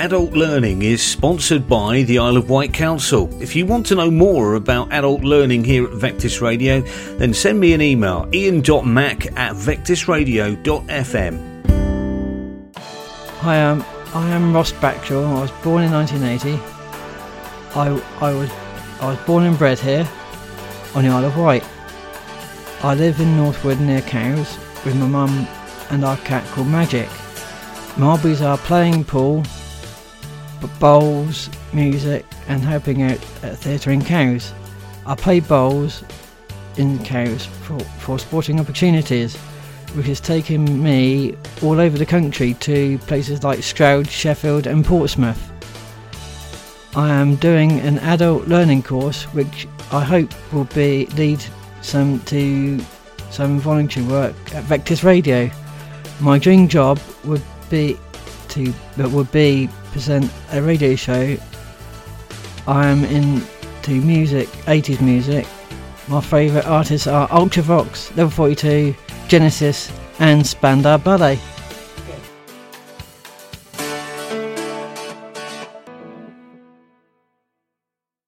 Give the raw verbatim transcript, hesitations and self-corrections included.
Adult Learning is sponsored by the Isle of Wight Council. If you want to know more about adult learning here at Vectis Radio, then send me an email, ian dot mac at vectis radio dot f m. Hi, um, I am Ross Backshaw. I was born in nineteen eighty. I, I was I was born and bred here on the Isle of Wight. I live in Northwood near Cowes with my mum and our cat called Magic. My hobbies are playing pool, bowls, music and helping out at theatre in Cowes. I play bowls in Cowes for, for sporting opportunities, which has taken me all over the country to places like Stroud, Sheffield and Portsmouth. I am doing an adult learning course which I hope will be lead some to some volunteer work at Vectis Radio. My dream job would be to that would be present a radio show. I am into music, eighties music. My favourite artists are Ultravox, Level forty-two, Genesis and Spandau Ballet.